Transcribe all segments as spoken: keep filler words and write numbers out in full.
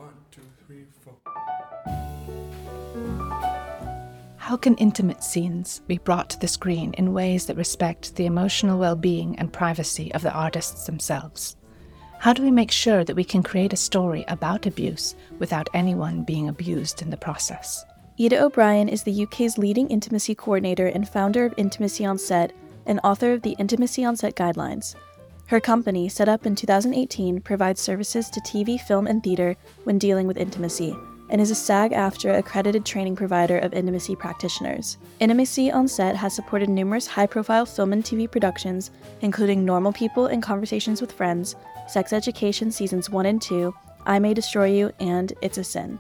One, two, three, four. How can intimate scenes be brought to the screen in ways that respect the emotional well-being and privacy of the artists themselves? How do we make sure that we can create a story about abuse without anyone being abused in the process? Ida O'Brien is the U K's leading intimacy coordinator and founder of Intimacy on Set and author of the Intimacy on Set Guidelines. Her company, set up in two thousand eighteen, provides services to T V, film, and theater when dealing with intimacy, and is a SAG-AFTRA accredited training provider of intimacy practitioners. Intimacy on Set has supported numerous high-profile film and T V productions, including Normal People and Conversations with Friends, Sex Education Seasons one and two, I May Destroy You, and It's a Sin.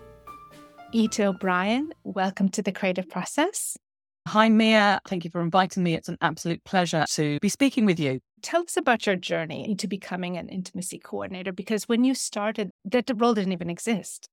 Ida O'Brien, welcome to The Creative Process. Hi, Mia. Thank you for inviting me. It's an absolute pleasure to be speaking with you. Tell us about your journey into becoming an intimacy coordinator, because when you started, that role didn't even exist.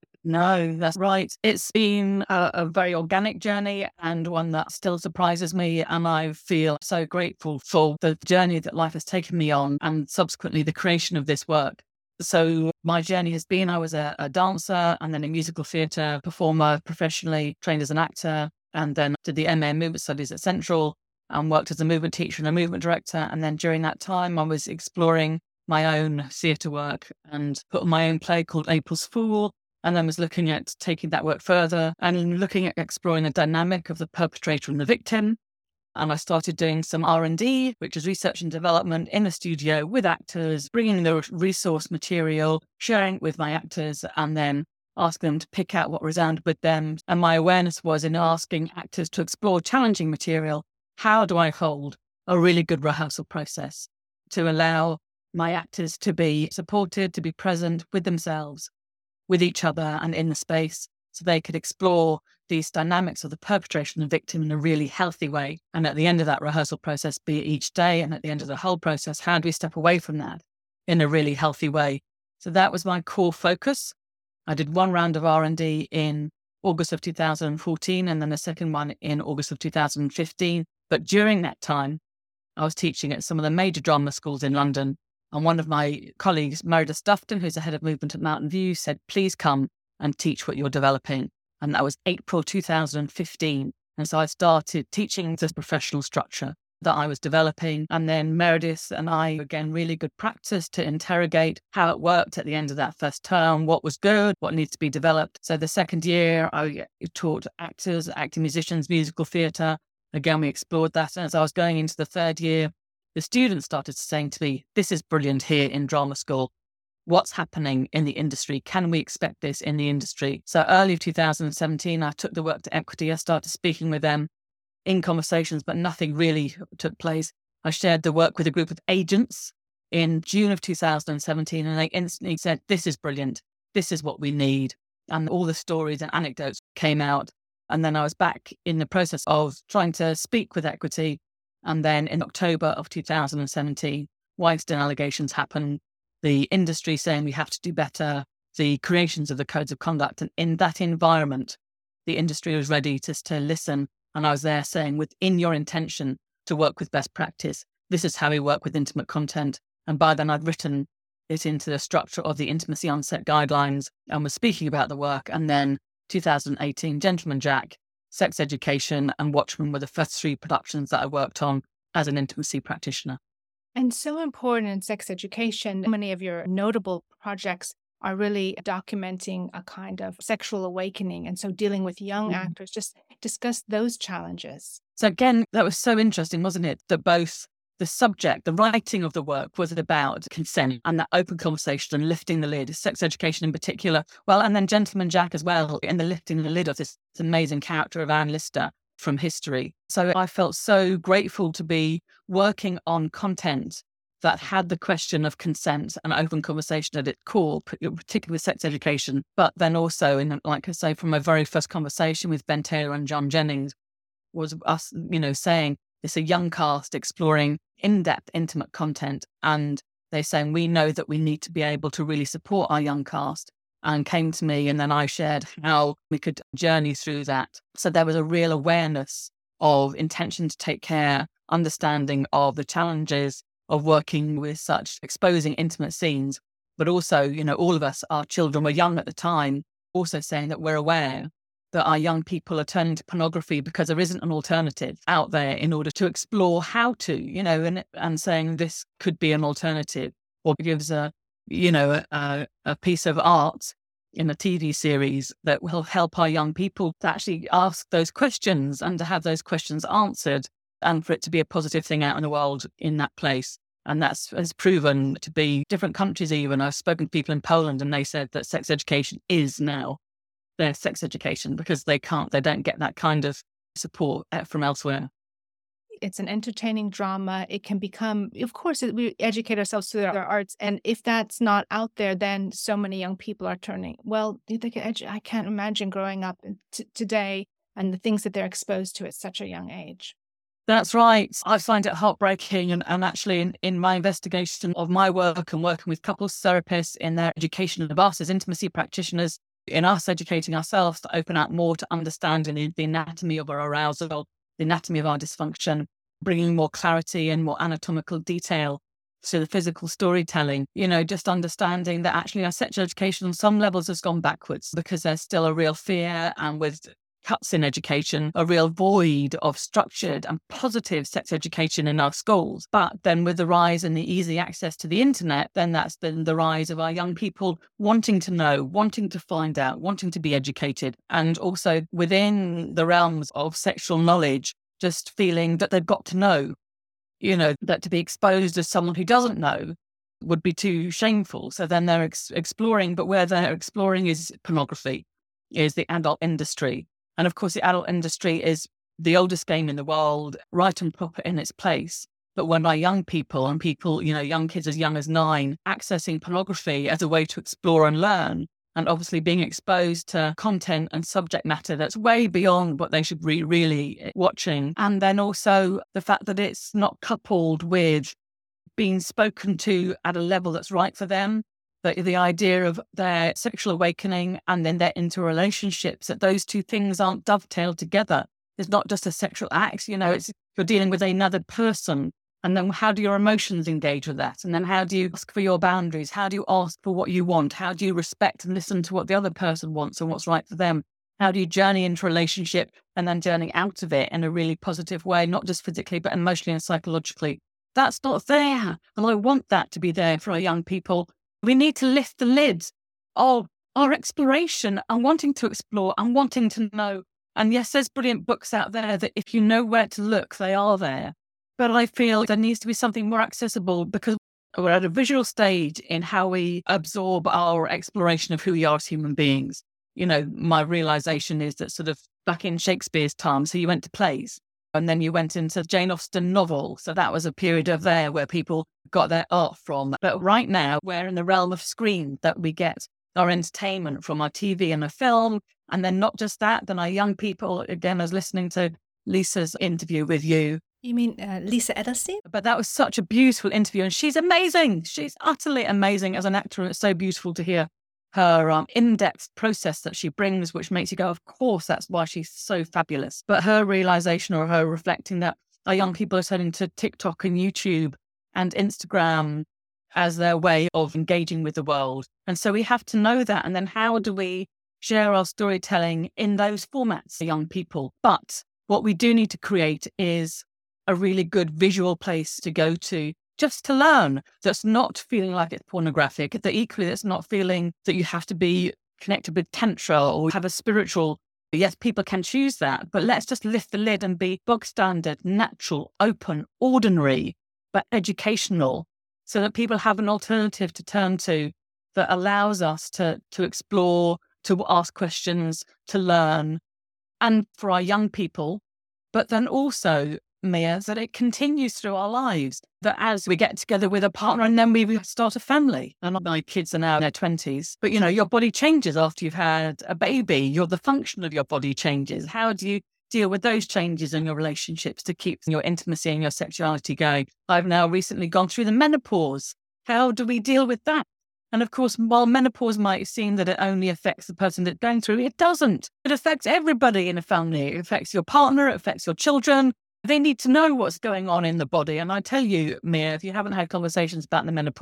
No, that's right. It's been a, a very organic journey and one that still surprises me. And I feel so grateful for the journey that life has taken me on and subsequently the creation of this work. So my journey has been, I was a, a dancer and then a musical theatre performer, professionally trained as an actor, and then did the M A in Movement Studies at Central and worked as a movement teacher and a movement director. And then during that time, I was exploring my own theatre work and put on my own play called April's Fool. And then was looking at taking that work further and looking at exploring the dynamic of the perpetrator and the victim. And I started doing some R and D, which is research and development in the studio with actors, bringing the resource material, sharing it with my actors, and then asking them to pick out what resounded with them. And my awareness was in asking actors to explore challenging material. How do I hold a really good rehearsal process to allow my actors to be supported, to be present with themselves, with each other and in the space, so they could explore these dynamics of the perpetrator and the victim in a really healthy way. And at the end of that rehearsal process, be it each day and at the end of the whole process, how do we step away from that in a really healthy way? So that was my core focus. I did one round of R and D in August of two thousand fourteen and then a second one in August of two thousand fifteen. But during that time, I was teaching at some of the major drama schools in London. And one of my colleagues, Meredith Dufton, who's the head of movement at Mountain View, said, please come and teach what you're developing. And that was April two thousand fifteen. And so I started teaching this professional structure that I was developing. And then Meredith and I, again, really good practice to interrogate how it worked at the end of that first term, what was good, what needs to be developed. So the second year, I taught actors, acting musicians, musical theatre. Again, we explored that. And as I was going into the third year, the students started saying to me, this is brilliant here in drama school. What's happening in the industry? Can we expect this in the industry? So early two thousand seventeen, I took the work to Equity. I started speaking with them in conversations, but nothing really took place. I shared the work with a group of agents in June of two thousand seventeen, and they instantly said, this is brilliant. This is what we need. And all the stories and anecdotes came out. And then I was back in the process of trying to speak with Equity. And then in October of two thousand seventeen, Weinstein allegations happened, the industry saying we have to do better, the creations of the codes of conduct. And in that environment, the industry was ready to, to listen. And I was there saying, within your intention to work with best practice, this is how we work with intimate content. And by then I'd written it into the structure of the Intimacy on Set Guidelines and was speaking about the work. And then two thousand eighteen, Gentleman Jack, Sex Education and Watchmen were the first three productions that I worked on as an intimacy practitioner. And so important in sex education, many of your notable projects are really documenting a kind of sexual awakening. And so dealing with young mm. actors, just discuss those challenges. So again, that was so interesting, wasn't it? That both the subject, the writing of the work was about consent and that open conversation and lifting the lid, sex education in particular. Well, and then Gentleman Jack as well, in the lifting the lid of this amazing character of Anne Lister from history. So I felt so grateful to be working on content that had the question of consent and open conversation at its core, particularly with sex education. But then also, in like I say, from my very first conversation with Ben Taylor and John Jennings, was us, you know, saying it's a young cast exploring in-depth, intimate content. And they're saying, we know that we need to be able to really support our young cast. And came to me, and then I shared how we could journey through that. So there was a real awareness of intention to take care, understanding of the challenges of working with such exposing intimate scenes but also, you know, all of us, our children were young at the time, also saying that we're aware that our young people are turning to pornography because there isn't an alternative out there in order to explore how to, you know, and, and saying this could be an alternative, or gives a, you know, a, a piece of art in a T V series that will help our young people to actually ask those questions and to have those questions answered, and for it to be a positive thing out in the world in that place. And that's has proven to be different countries even. I've spoken to people in Poland and they said that sex education is now their sex education because they can't, they don't get that kind of support from elsewhere. It's an entertaining drama. It can become, of course, we educate ourselves through our arts. And if that's not out there, then so many young people are turning. Well, they can edu- I can't imagine growing up t- today and the things that they're exposed to at such a young age. That's right. I find it heartbreaking. And, and actually, in, in my investigation of my work and working with couples therapists in their education of us as intimacy practitioners, in us educating ourselves to open out more to understanding the, the anatomy of our arousal, the anatomy of our dysfunction, bringing more clarity and more anatomical detail to the physical storytelling, you know, just understanding that actually our sex education on some levels has gone backwards because there's still a real fear, and with cuts in education, a real void of structured and positive sex education in our schools. But then with the rise and the easy access to the internet, then that's been the rise of our young people wanting to know, wanting to find out, wanting to be educated. And also within the realms of sexual knowledge, just feeling that they've got to know, you know, that to be exposed as someone who doesn't know would be too shameful. So then they're ex- exploring, but where they're exploring is pornography, is the adult industry. And of course, the adult industry is the oldest game in the world, right and proper in its place. But when our young people and people, you know, young kids as young as nine, accessing pornography as a way to explore and learn, and obviously being exposed to content and subject matter that's way beyond what they should be really watching. And then also the fact that it's not coupled with being spoken to at a level that's right for them. The, the idea of their sexual awakening and then their interrelationships, that those two things aren't dovetailed together. It's not just a sexual act, you know, it's you're dealing with another person. And then how do your emotions engage with that? And then how do you ask for your boundaries? How do you ask for what you want? How do you respect and listen to what the other person wants and what's right for them? How do you journey into a relationship and then journey out of it in a really positive way, not just physically, but emotionally and psychologically? That's not there. And I want that to be there for our young people. We need to lift the lid of our exploration and wanting to explore and wanting to know. And yes, there's brilliant books out there that if you know where to look, they are there. But I feel there needs to be something more accessible because we're at a visual stage in how we absorb our exploration of who we are as human beings. You know, my realization is that sort of back in Shakespeare's time, so you went to plays. And then you went into Jane Austen novel. So that was a period of there where people got their art from. But right now, we're in the realm of screen, that we get our entertainment from our T V and a film. And then not just that, then our young people, again, I was listening to Lisa's interview with you. You mean uh, Lisa Edelstein? But that was such a beautiful interview. And she's amazing. She's utterly amazing as an actor. And it's so beautiful to hear her um, in-depth process that she brings, which makes you go, of course, that's why she's so fabulous. But her realization or her reflecting that our young people are turning to TikTok and YouTube and Instagram as their way of engaging with the world. And so we have to know that. And then how do we share our storytelling in those formats for young people? But what we do need to create is a really good visual place to go to just to learn, that's not feeling like it's pornographic, that equally that's not feeling that you have to be connected with tantra or have a spiritual. Yes, people can choose that, but let's just lift the lid and be bog standard, natural, open, ordinary, but educational, so that people have an alternative to turn to that allows us to, to explore, to ask questions, to learn, and for our young people, but then also, Mia, that it continues through our lives, that as we get together with a partner and then we start a family, and my kids are now in their twenties, but you know, your body changes after you've had a baby, your the function of your body changes. How do you deal with those changes in your relationships to keep your intimacy and your sexuality going? I've now recently gone through the menopause. How do we deal with that? And of course, while menopause might seem that it only affects the person that's going through, it doesn't. It affects everybody in a family. It affects your partner, it affects your children. They need to know what's going on in the body. And I tell you, Mia, if you haven't had conversations about the menopause,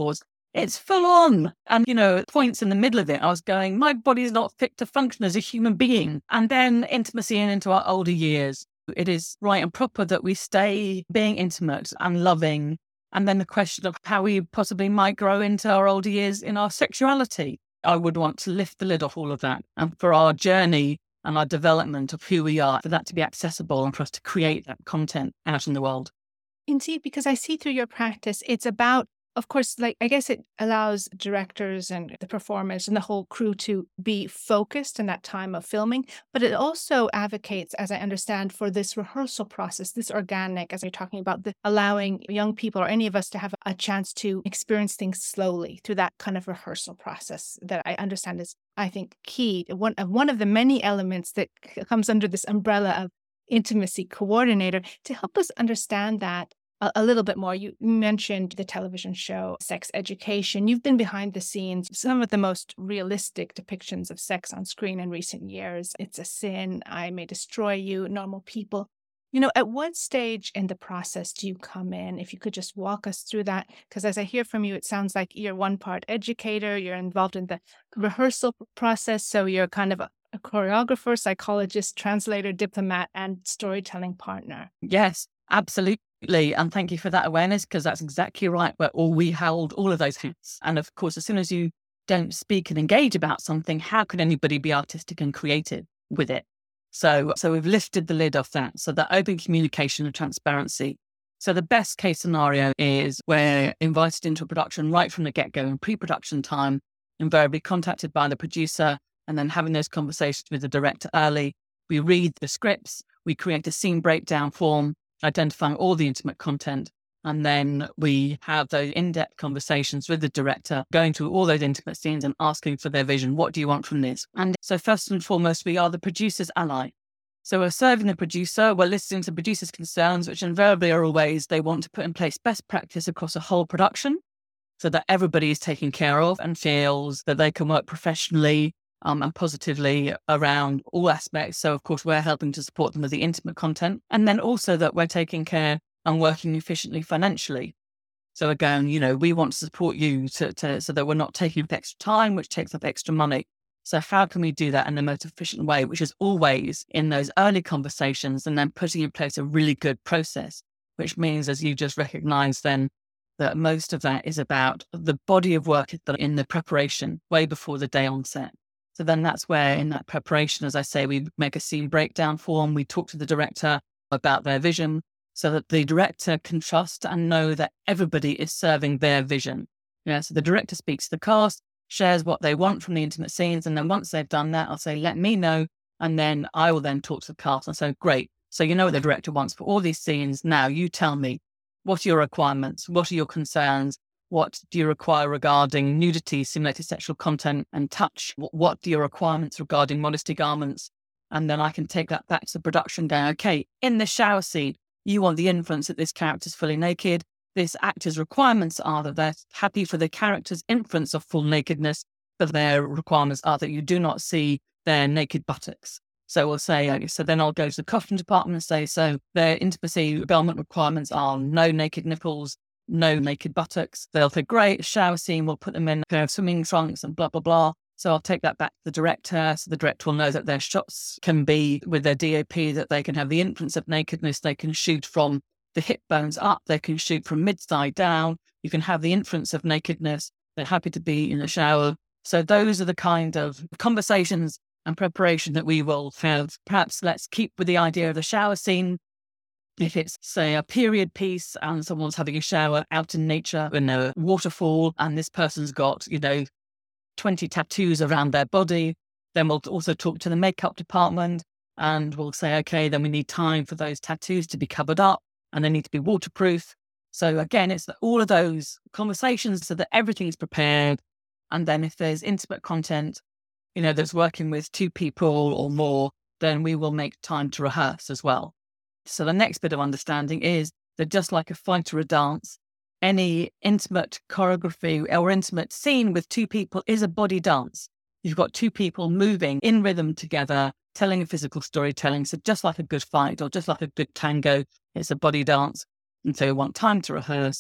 it's full on. And, you know, at points in the middle of it, I was going, my body's not fit to function as a human being. And then intimacy and into our older years. It is right and proper that we stay being intimate and loving. And then the question of how we possibly might grow into our older years in our sexuality. I would want to lift the lid off all of that. And for our journey and our development of who we are, for that to be accessible and for us to create that content out in the world. Indeed, because I see through your practice, it's about, of course, like, I guess it allows directors and the performers and the whole crew to be focused in that time of filming, but it also advocates, as I understand, for this rehearsal process, this organic, as you're talking about, the allowing young people or any of us to have a chance to experience things slowly through that kind of rehearsal process that I understand is, I think, key. One of, one of the many elements that c- comes under this umbrella of intimacy coordinator to help us understand that a, a little bit more. You mentioned the television show Sex Education. You've been behind the scenes, some of the most realistic depictions of sex on screen in recent years. It's a Sin, I May Destroy You, Normal People. You know, at what stage in the process do you come in? If you could just walk us through that, because as I hear from you, it sounds like you're one part educator, you're involved in the rehearsal process, so you're kind of a, a choreographer, psychologist, translator, diplomat, and storytelling partner. Yes, absolutely. And thank you for that awareness, because that's exactly right, where all we held all of those hats. And of course, as soon as you don't speak and engage about something, how can anybody be artistic and creative with it? So, so we've lifted the lid off that. So that open communication and transparency. So the best case scenario is we're invited into a production right from the get-go in pre-production time, invariably contacted by the producer, and then having those conversations with the director early. We read the scripts, we create a scene breakdown form, identifying all the intimate content. And then we have those in-depth conversations with the director, going through all those intimate scenes and asking for their vision. What do you want from this? And so first and foremost, we are the producer's ally. So we're serving the producer, we're listening to the producer's concerns, which invariably are always they want to put in place best practice across a whole production so that everybody is taken care of and feels that they can work professionally Um, and positively around all aspects. So, of course, we're helping to support them with the intimate content. And then also that we're taking care and working efficiently financially. So again, you know, we want to support you to, to so that we're not taking up extra time, which takes up extra money. So how can we do that in the most efficient way, which is always in those early conversations and then putting in place a really good process, which means, as you just recognized then, that most of that is about the body of work in the preparation way before the day on set. So then that's where in that preparation, as I say, we make a scene breakdown form. We talk to the director about their vision so that the director can trust and know that everybody is serving their vision. Yeah, so the director speaks to the cast, shares what they want from the intimate scenes. And then once they've done that, I'll say, let me know. And then I will then talk to the cast and say, great. So you know what the director wants for all these scenes. Now you tell me, what are your requirements? What are your concerns? What do you require regarding nudity, simulated sexual content and touch? What are your requirements regarding modesty garments? And then I can take that back to the production going, okay, in the shower scene, you want the inference that this character's fully naked. This actor's requirements are that they're happy for the character's inference of full nakedness, but their requirements are that you do not see their naked buttocks. So we'll say, okay, so then I'll go to the costume department and say, so their intimacy garment requirements are no naked nipples, no naked buttocks. They'll say, great, shower scene, we'll put them in you know, swimming trunks and blah, blah, blah. So I'll take that back to the director. So the director will know that their shots can be with their D O P, that they can have the inference of nakedness. They can shoot from the hip bones up. They can shoot from mid-thigh down. You can have the inference of nakedness. They're happy to be in the shower. So those are the kind of conversations and preparation that we will have. Perhaps let's keep with the idea of the shower scene. If it's, say, a period piece and someone's having a shower out in nature in a waterfall and this person's got, you know, twenty tattoos around their body, then we'll also talk to the makeup department and we'll say, okay, then we need time for those tattoos to be covered up and they need to be waterproof. So again, it's all of those conversations so that everything is prepared. And then if there's intimate content, you know, that's working with two people or more, then we will make time to rehearse as well. So the next bit of understanding is that just like a fight or a dance, any intimate choreography or intimate scene with two people is a body dance. You've got two people moving in rhythm together, telling a physical storytelling. So just like a good fight or just like a good tango, it's a body dance. And so we want time to rehearse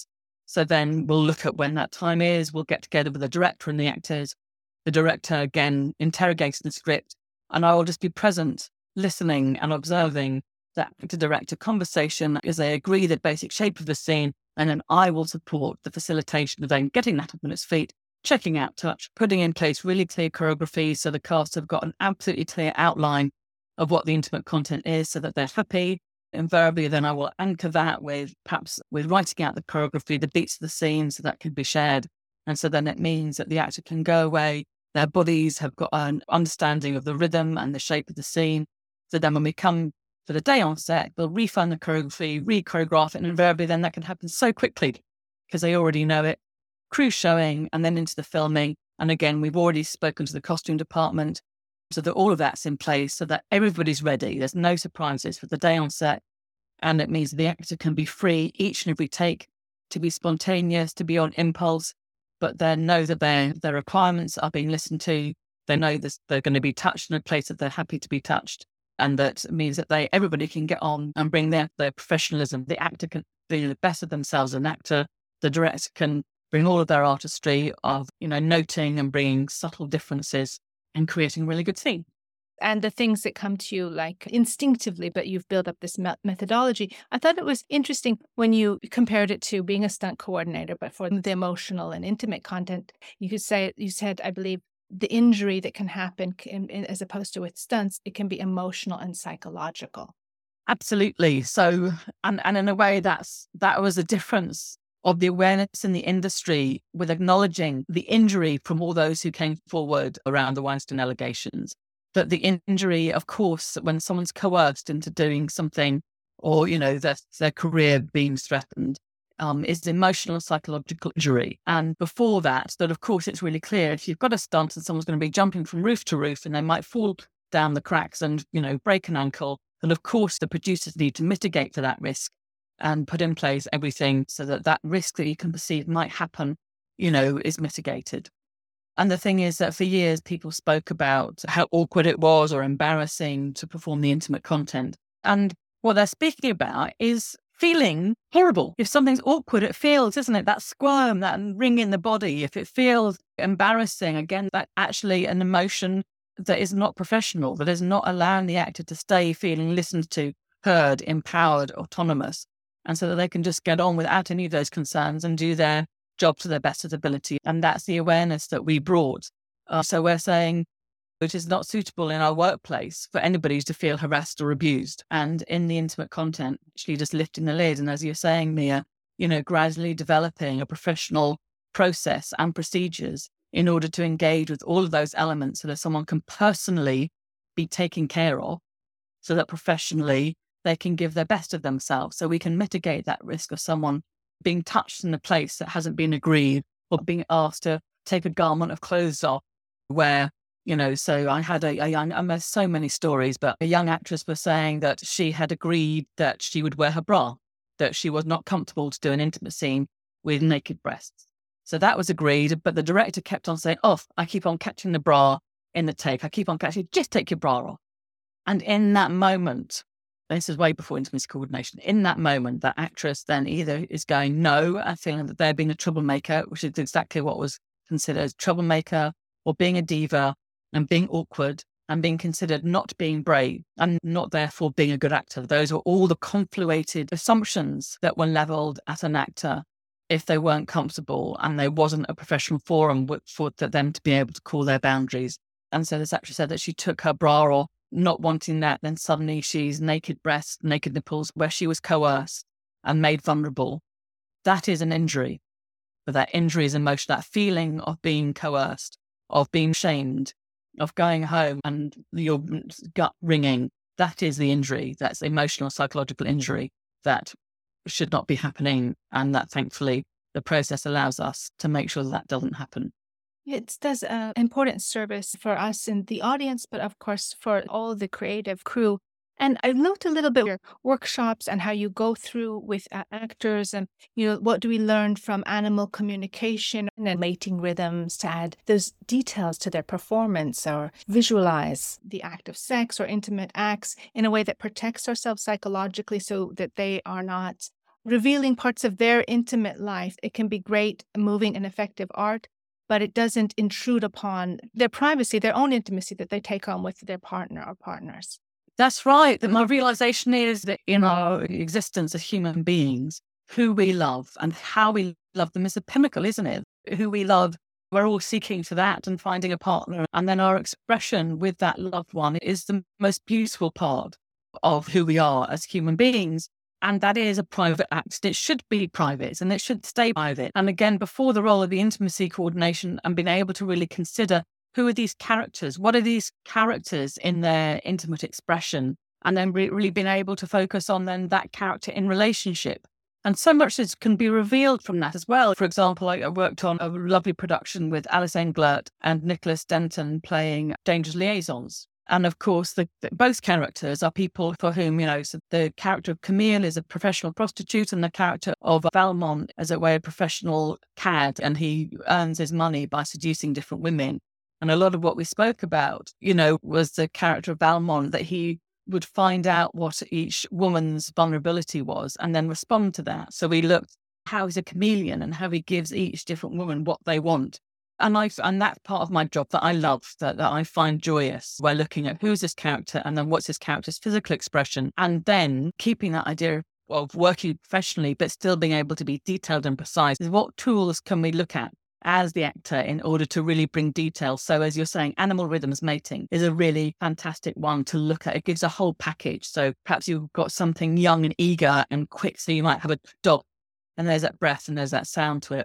So then we'll look at when that time is. We'll get together with the director and the actors. The director, again, interrogating the script. And I will just be present, listening and observing the actor-director conversation as they agree the basic shape of the scene. And then I will support the facilitation of them getting that up on its feet, checking out touch, putting in place really clear choreography so the cast have got an absolutely clear outline of what the intimate content is so that they're happy. Invariably, then I will anchor that with perhaps with writing out the choreography, the beats of the scene, so that can be shared. And so then it means that the actor can go away. Their bodies have got an understanding of the rhythm and the shape of the scene. So then when we come for the day on set, they'll refine the choreography, re-choreograph it, and invariably then that can happen so quickly because they already know it. Crew showing and then into the filming. And again, we've already spoken to the costume department so that all of that's in place so that everybody's ready. There's no surprises for the day on set. And it means the actor can be free each and every take to be spontaneous, to be on impulse, but then know that their their requirements are being listened to. They know that they're going to be touched in a place that they're happy to be touched. And that means that they everybody can get on and bring their, their professionalism. The actor can be the best of themselves as an actor. The director can bring all of their artistry of, you know, noting and bringing subtle differences and creating a really good scene. And the things that come to you like instinctively, but you've built up this me- methodology. I thought it was interesting when you compared it to being a stunt coordinator, but for the emotional and intimate content, you could say, you said, I believe, the injury that can happen can, as opposed to with stunts, it can be emotional and psychological. Absolutely. So, and, and in a way, that's that was a difference of the awareness in the industry with acknowledging the injury from all those who came forward around the Weinstein allegations. That the injury, of course, when someone's coerced into doing something or, you know, their, their career being threatened, um, is emotional and psychological injury. And before that, that of course, it's really clear if you've got a stunt and someone's going to be jumping from roof to roof and they might fall down the cracks and, you know, break an ankle, then of course the producers need to mitigate for that risk and put in place everything so that that risk that you can perceive might happen, you know, is mitigated. And the thing is that for years, people spoke about how awkward it was or embarrassing to perform the intimate content. And what they're speaking about is feeling horrible. If something's awkward, it feels, isn't it? That squirm, that ring in the body. If it feels embarrassing, again, that's actually an emotion that is not professional, that is not allowing the actor to stay feeling listened to, heard, empowered, autonomous. And so that they can just get on without any of those concerns and do their job to their best of ability. And that's the awareness that we brought. Uh, so we're saying it is not suitable in our workplace for anybody to feel harassed or abused. And in the intimate content, actually just lifting the lid. And as you're saying, Mia, you know, gradually developing a professional process and procedures in order to engage with all of those elements so that someone can personally be taken care of, so that professionally they can give their best of themselves. So we can mitigate that risk of someone being touched in a place that hasn't been agreed or being asked to take a garment of clothes off where, you know, so I had a, a young, I mean, so many stories, but a young actress was saying that she had agreed that she would wear her bra, that she was not comfortable to do an intimate scene with naked breasts. So that was agreed, but the director kept on saying, oh, I keep on catching the bra in the take. I keep on catching, just take your bra off. And in that moment, this is way before intimacy coordination. In that moment, that actress then either is going no and feeling that they're being a troublemaker, which is exactly what was considered as troublemaker, or being a diva and being awkward and being considered not being brave and not therefore being a good actor. Those were all the confluated assumptions that were leveled at an actor if they weren't comfortable and there wasn't a professional forum for them to be able to call their boundaries. And so this actress said that she took her bra off, not wanting that, then suddenly she's naked breasts, naked nipples, where she was coerced and made vulnerable. That is an injury. But that injury is emotional, that feeling of being coerced, of being shamed, of going home and your gut ringing. That is the injury. That's emotional, psychological injury that should not be happening. And that thankfully the process allows us to make sure that, that doesn't happen. It does an important service for us in the audience, but of course for all the creative crew. And I looked a little bit at your workshops and how you go through with uh, actors and, you know, what do we learn from animal communication and mating rhythms to add those details to their performance or visualize the act of sex or intimate acts in a way that protects ourselves psychologically so that they are not revealing parts of their intimate life. It can be great, moving, and effective art, but it doesn't intrude upon their privacy, their own intimacy that they take on with their partner or partners. That's right. That my realization is that in our existence as human beings, who we love and how we love them is a pinnacle, isn't it? Who we love, we're all seeking for that and finding a partner. And then our expression with that loved one is the most beautiful part of who we are as human beings. And that is a private act. It should be private and it should stay private. And again, before the role of the intimacy coordination and being able to really consider who are these characters? What are these characters in their intimate expression? And then re- really being able to focus on then that character in relationship. And so much is, can be revealed from that as well. For example, I, I worked on a lovely production with Alice Englert and Nicholas Denton playing Dangerous Liaisons. And of course, the, the, both characters are people for whom, you know, so the character of Camille is a professional prostitute and the character of Valmont is a way a professional cad, and he earns his money by seducing different women. And a lot of what we spoke about, you know, was the character of Valmont, that he would find out what each woman's vulnerability was and then respond to that. So we looked how he's a chameleon and how he gives each different woman what they want. And I and that's part of my job that I love, that, that I find joyous. We're looking at who's this character and then what's this character's physical expression, and then keeping that idea of working professionally but still being able to be detailed and precise. What tools can we look at as the actor in order to really bring detail? So as you're saying, animal rhythms mating is a really fantastic one to look at. It gives a whole package. So perhaps you've got something young and eager and quick. So you might have a dog and there's that breath and there's that sound to it.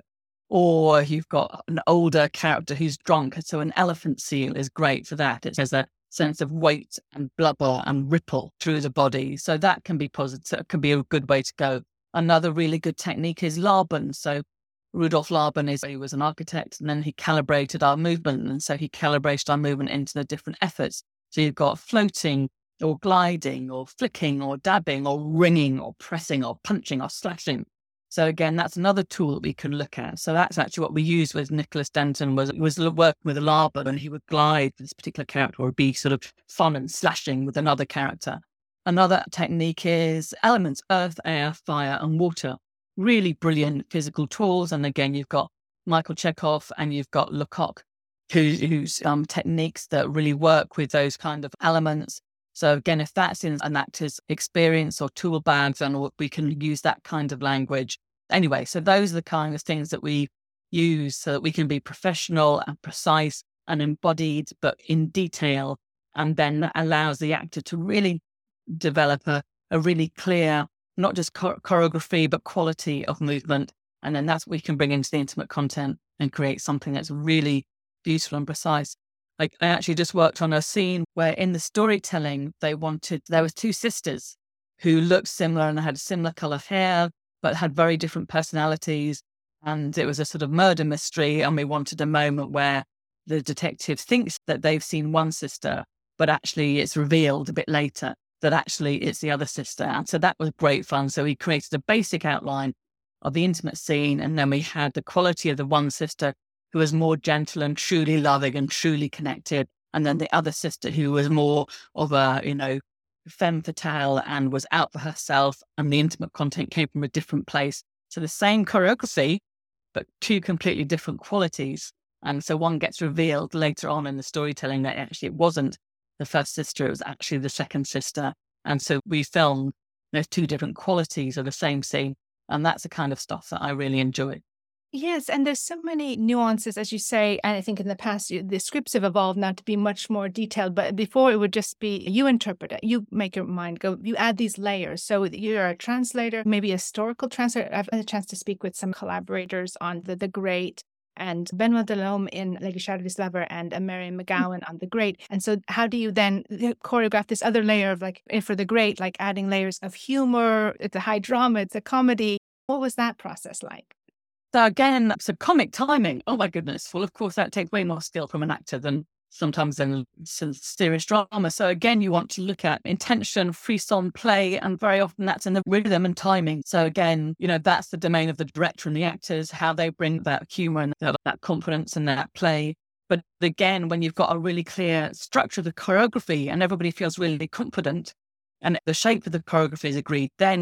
Or you've got an older character who's drunk. So an elephant seal is great for that. It has a sense of weight and blubber and ripple through the body. So that can be positive. So it can be a good way to go. Another really good technique is Laban. So Rudolf Laban is, he was an architect, and then he calibrated our movement. And so he calibrated our movement into the different efforts. So you've got floating or gliding or flicking or dabbing or ringing or pressing or punching or slashing. So again, that's another tool that we can look at. So that's actually what we used with Nicholas Denton was, was working with a Laban, and he would glide with this particular character or be sort of fun and slashing with another character. Another technique is elements, earth, air, fire, and water. Really brilliant physical tools. And again, you've got Michael Chekhov and you've got Lecoq, who, whose um, techniques that really work with those kind of elements. So again, if that's in an actor's experience or tool bag, then we can use that kind of language. Anyway, so those are the kind of things that we use so that we can be professional and precise and embodied, but in detail. And then that allows the actor to really develop a, a really clear, not just cho- choreography, but quality of movement. And then that's what we can bring into the intimate content and create something that's really beautiful and precise. Like I actually just worked on a scene where in the storytelling, they wanted, there was two sisters who looked similar and had similar color hair, but had very different personalities. And it was a sort of murder mystery. And we wanted a moment where the detective thinks that they've seen one sister, but actually it's revealed a bit later that actually it's the other sister. And so that was great fun. So we created a basic outline of the intimate scene. And then we had the quality of the one sister who was more gentle and truly loving and truly connected. And then the other sister who was more of a, you know, femme fatale and was out for herself. And the intimate content came from a different place. So the same choreography, but two completely different qualities. And so one gets revealed later on in the storytelling that actually it wasn't the first sister, it was actually the second sister. And so we filmed those two different qualities of the same scene. And that's the kind of stuff that I really enjoy. Yes, and there's so many nuances, as you say, and I think in the past, you- the scripts have evolved now to be much more detailed, but before it would just be, you interpret it, you make your mind go, you add these layers. So you're a translator, maybe a historical translator. I've had a chance to speak with some collaborators on The, the Great, and Benoit Delhomme in Les Guichard du Slaver, and uh, Marion McGowan on The Great. And so how do you then choreograph this other layer of, like, eh, for The Great, like adding layers of humor, it's a high drama, it's a comedy. What was that process like? So again, so comic timing. Oh my goodness. Well, of course, that takes way more skill from an actor than sometimes in serious drama. So again, you want to look at intention, frisson, play, and very often that's in the rhythm and timing. So again, you know, that's the domain of the director and the actors, how they bring that humor and that, that confidence and that play. But again, when you've got a really clear structure of the choreography and everybody feels really confident and the shape of the choreography is agreed, then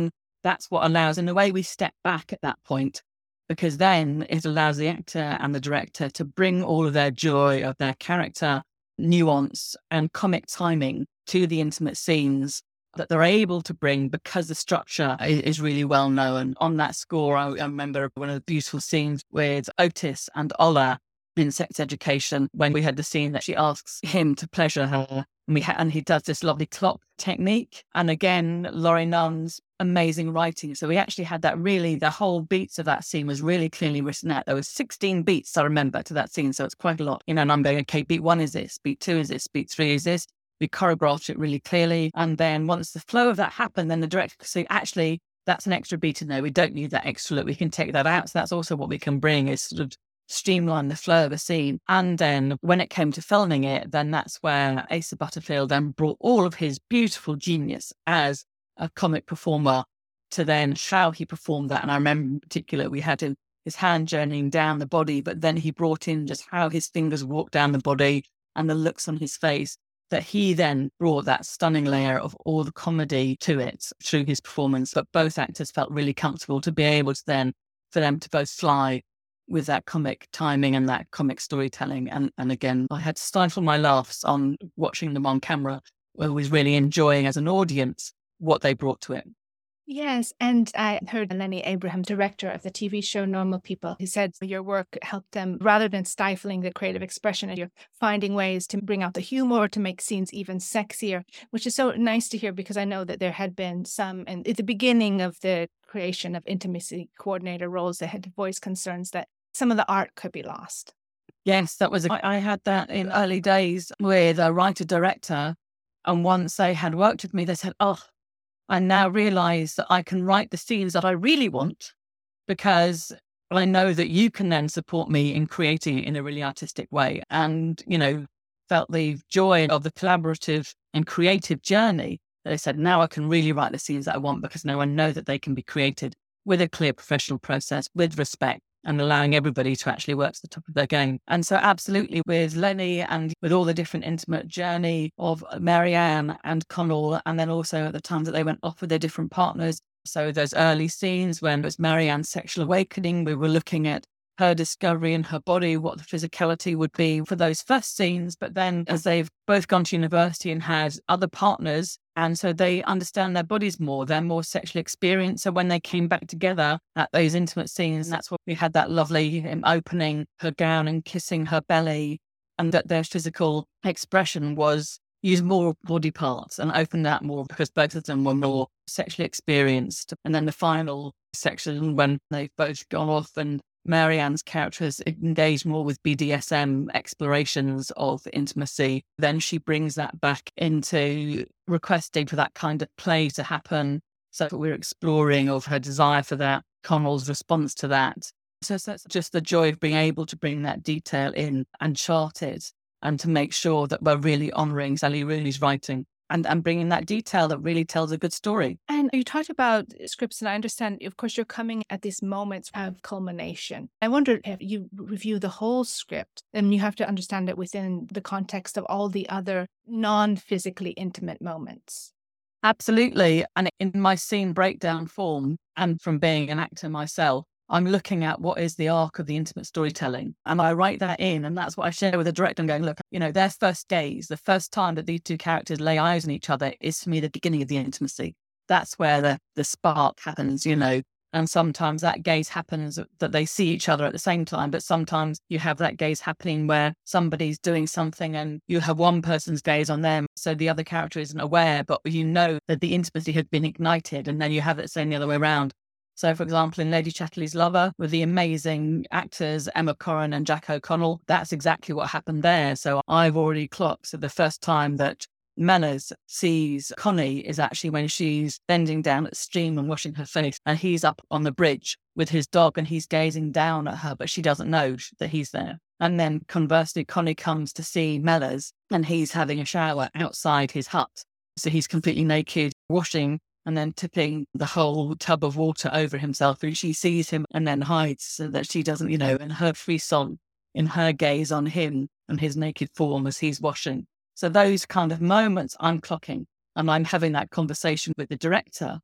that's what allows, in a way, we step back at that point, because then it allows the actor and the director to bring all of their joy of their character, nuance and comic timing to the intimate scenes that they're able to bring, because the structure is, is really well known. On that score, I, I remember one of the beautiful scenes with Otis and Ola in Sex Education, when we had the scene that she asks him to pleasure her, and we ha- and he does this lovely clock technique. And again, Laurie Nunn's amazing writing. So we actually had that really, the whole beats of that scene was really clearly written out. There was sixteen beats, I remember, to that scene. So it's quite a lot. You know, and I'm going, okay, beat one is this, beat two is this, beat three is this. We choreographed it really clearly. And then once the flow of that happened, then the director could say, actually, that's an extra beat in there. We don't need that extra look. We can take that out. So that's also what we can bring, is sort of streamline the flow of a scene. And then when it came to filming it, then that's where Asa Butterfield then brought all of his beautiful genius as a comic performer to then how he performed that. And I remember in particular, we had him, his hand journeying down the body, but then he brought in just how his fingers walked down the body and the looks on his face, that he then brought that stunning layer of all the comedy to it through his performance. But both actors felt really comfortable to be able to then, for them to both fly with that comic timing and that comic storytelling. And, and again, I had to stifle my laughs on watching them on camera. I was really enjoying, as an audience, what they brought to it. Yes, and I heard Lenny Abraham, director of the T V show Normal People, who said your work helped them, rather than stifling the creative expression, and you're finding ways to bring out the humor or to make scenes even sexier, which is so nice to hear, because I know that there had been some, and at the beginning of the creation of intimacy coordinator roles, they had voiced concerns that some of the art could be lost. Yes, that was, a, I had that in early days with a writer-director, and once they had worked with me, they said, oh, I now realize that I can write the scenes that I really want, because I know that you can then support me in creating it in a really artistic way. And, you know, felt the joy of the collaborative and creative journey. They said, now I can really write the scenes that I want, because now I know that they can be created with a clear professional process, with respect, and allowing everybody to actually work to the top of their game. And so absolutely, with Lenny and with all the different intimate journey of Marianne and Connell, and then also at the time that they went off with their different partners. So those early scenes when it was Marianne's sexual awakening, we were looking at her discovery in her body, what the physicality would be for those first scenes. But then as they've both gone to university and had other partners, and so they understand their bodies more, they're more sexually experienced. So when they came back together at those intimate scenes, that's what we had, that lovely him opening her gown and kissing her belly, and that their physical expression was use more body parts and open that more, because both of them were more sexually experienced. And then the final section, when they've both gone off and Marianne's character has engaged more with B D S M explorations of intimacy, then she brings that back into requesting for that kind of play to happen. So we're exploring of her desire for that, Connell's response to that. So that's just the joy of being able to bring that detail in and chart it, and to make sure that we're really honouring Sally Rooney's writing. And, and bringing that detail that really tells a good story. And you talked about scripts, and I understand, of course, you're coming at these moments of culmination. I wonder if you review the whole script, and you have to understand it within the context of all the other non-physically intimate moments. Absolutely. And in my scene breakdown form, and from being an actor myself, I'm looking at what is the arc of the intimate storytelling. And I write that in, and that's what I share with the director. I'm going, look, you know, their first gaze, the first time that these two characters lay eyes on each other is, for me, the beginning of the intimacy. That's where the, the spark happens, you know. And sometimes that gaze happens that they see each other at the same time. But sometimes you have that gaze happening where somebody's doing something and you have one person's gaze on them, so the other character isn't aware, but you know that the intimacy had been ignited, and then you have it saying the other way around. So, for example, in Lady Chatterley's Lover, with the amazing actors Emma Corrin and Jack O'Connell, that's exactly what happened there. So I've already clocked. So the first time that Mellors sees Connie is actually when she's bending down at the stream and washing her face, and he's up on the bridge with his dog and he's gazing down at her, but she doesn't know that he's there. And then conversely, Connie comes to see Mellors and he's having a shower outside his hut. So he's completely naked, washing and then tipping the whole tub of water over himself. And she sees him and then hides so that she doesn't, you know, and her frisson in her gaze on him and his naked form as he's washing. So those kind of moments I'm clocking, and I'm having that conversation with the director.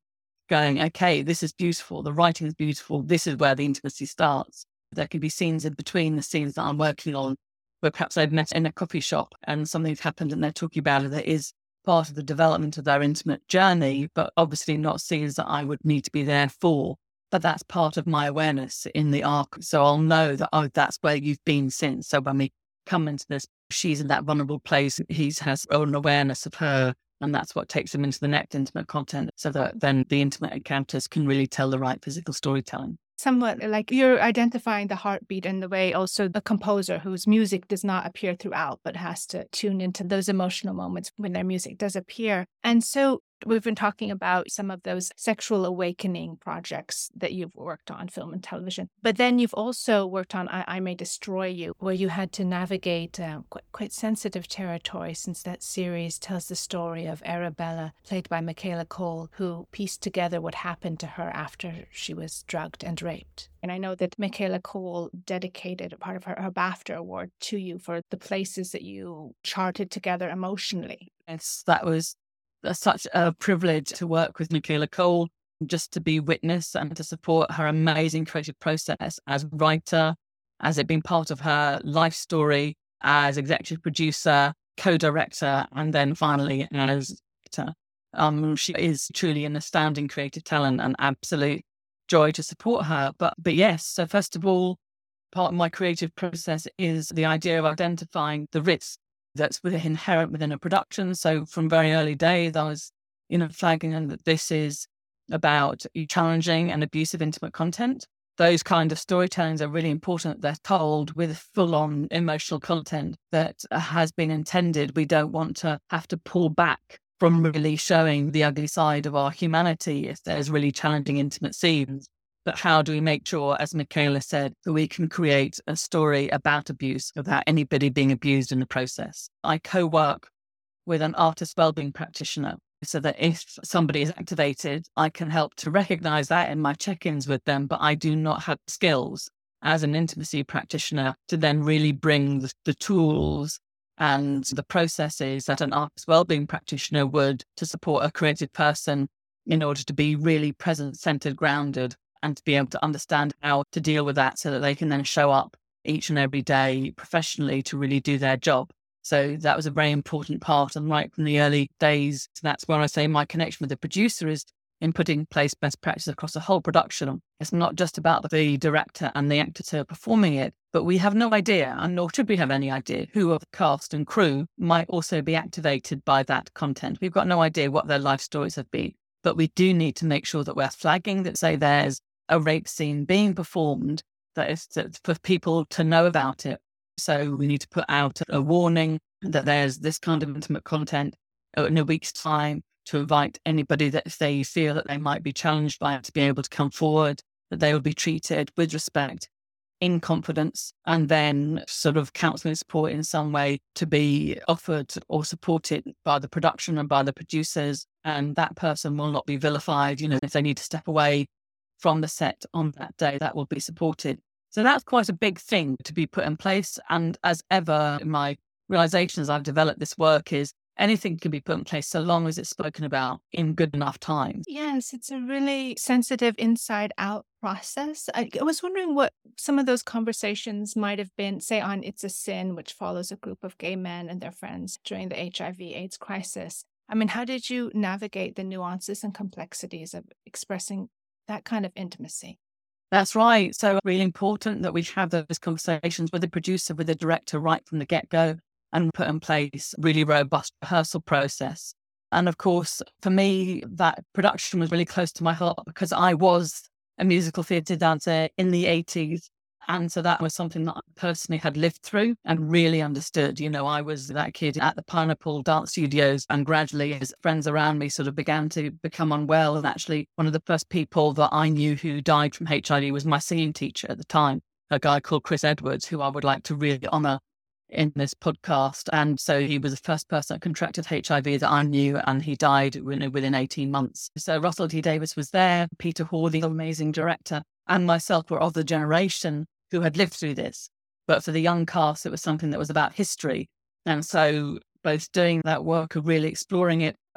going, okay, this is beautiful. The writing is beautiful. This is where the intimacy starts. There could be scenes in between the scenes that I'm working on where perhaps they've met in a coffee shop and something's happened and they're talking about it that is part of the development of their intimate journey, but obviously not scenes that I would need to be there for. But that's part of my awareness in the arc. So I'll know that, oh, that's where you've been since. So when we come into this, she's in that vulnerable place. He has an awareness of her. And that's what takes them into the next intimate content so that then the intimate encounters can really tell the right physical storytelling. Somewhat like you're identifying the heartbeat in the way also a composer whose music does not appear throughout, but has to tune into those emotional moments when their music does appear. And so we've been talking about some of those sexual awakening projects that you've worked on, film and television. But then you've also worked on I, I May Destroy You, where you had to navigate uh, quite, quite sensitive territory, since that series tells the story of Arabella, played by Michaela Cole, who pieced together what happened to her after she was drugged and raped. And I know that Michaela Cole dedicated a part of her, her BAFTA award to you for the places that you charted together emotionally. Yes, that was such a privilege to work with Michaela Cole, just to be witness and to support her amazing creative process as writer, as it being part of her life story, as executive producer, co-director, and then finally as editor. Um, she is truly an astounding creative talent and absolute joy to support her. But but yes, so first of all, part of my creative process is the idea of identifying the risks that's within, inherent within a production. So from very early days, I was, you know, flagging that this is about challenging and abusive intimate content. Those kind of storytellings are really important. They're told with full-on emotional content that has been intended. We don't want to have to pull back from really showing the ugly side of our humanity if there's really challenging intimate scenes. But how do we make sure, as Michaela said, that we can create a story about abuse without anybody being abused in the process? I co-work with an artist wellbeing practitioner so that if somebody is activated, I can help to recognize that in my check-ins with them, but I do not have skills as an intimacy practitioner to then really bring the, the tools and the processes that an artist wellbeing practitioner would to support a creative person in order to be really present, centered, grounded, and to be able to understand how to deal with that so that they can then show up each and every day professionally to really do their job. So that was a very important part. And right from the early days, that's where I say my connection with the producer is in putting in place best practice across the whole production. It's not just about the director and the actors who are performing it, but we have no idea, and nor should we have any idea, who of the cast and crew might also be activated by that content. We've got no idea what their life stories have been, but we do need to make sure that we're flagging that, say there's a rape scene being performed, that is for people to know about it. So we need to put out a warning that there's this kind of intimate content in a week's time, to invite anybody that if they feel that they might be challenged by it to be able to come forward, that they will be treated with respect, in confidence, and then sort of counselling support in some way to be offered or supported by the production and by the producers. And that person will not be vilified. You know, if they need to step away from the set on that day, that will be supported. So that's quite a big thing to be put in place. And as ever, my realization as I've developed this work is anything can be put in place so long as it's spoken about in good enough time. Yes, it's a really sensitive inside out process. I, I was wondering what some of those conversations might have been, say on It's a Sin, which follows a group of gay men and their friends during the H I V AIDS crisis. I mean, how did you navigate the nuances and complexities of expressing that kind of intimacy? That's right. So really important that we have those conversations with the producer, with the director right from the get-go, and put in place a really robust rehearsal process. And of course, for me, that production was really close to my heart because I was a musical theatre dancer in the eighties. And so that was something that I personally had lived through and really understood. You know, I was that kid at the Pineapple Dance Studios, and gradually as friends around me sort of began to become unwell. And actually one of the first people that I knew who died from H I V was my singing teacher at the time, a guy called Chris Edwards, who I would like to really honour in this podcast. And so he was the first person that contracted H I V that I knew, and he died within eighteen months. So Russell T Davies was there, Peter Hall, the amazing director, and myself were of the generation who had lived through this. But for the young cast, it was something that was about history. And so both doing that work of really exploring it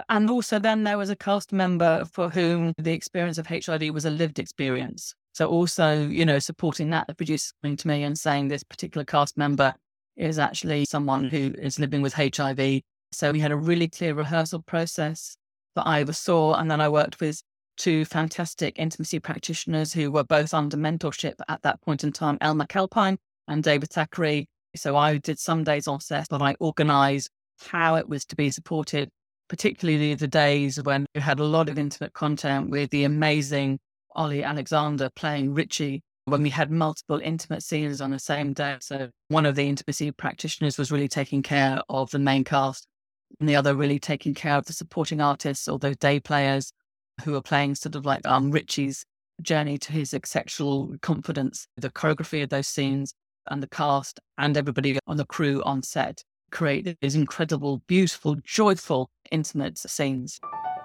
And also then there was a cast member for whom the experience of H I V was a lived experience. So also, you know, supporting that, the producer coming to me and saying this particular cast member is actually someone who is living with H I V. So we had a really clear rehearsal process that I oversaw. And then I worked with two fantastic intimacy practitioners who were both under mentorship at that point in time, Elle McAlpine and David Thackeray. So I did some days on set, but I organised how it was to be supported, particularly the days when we had a lot of intimate content with the amazing Ollie Alexander playing Richie, when we had multiple intimate scenes on the same day. So one of the intimacy practitioners was really taking care of the main cast, and the other really taking care of the supporting artists or those day players who were playing sort of like um, Richie's journey to his sexual confidence. The choreography of those scenes and the cast and everybody on the crew on set create these incredible, beautiful, joyful, intimate scenes.